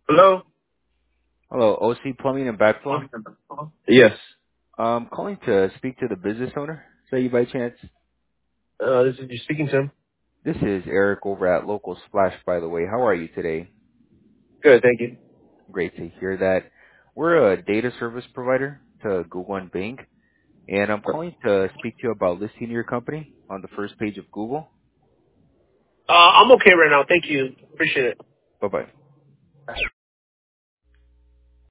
Hello? Hello, OC Plumbing and Backflow. Yes. Calling to speak to the business owner. Is that you by chance? This is you speaking to him? This is Eric over at Local Splash, by the way. How are you today? Good, thank you. Great to hear that. We're a data service provider to Google and Bing, and I'm calling to speak to you about listing your company on the first page of Google. I'm okay right now. Thank you. Appreciate it. Bye-bye.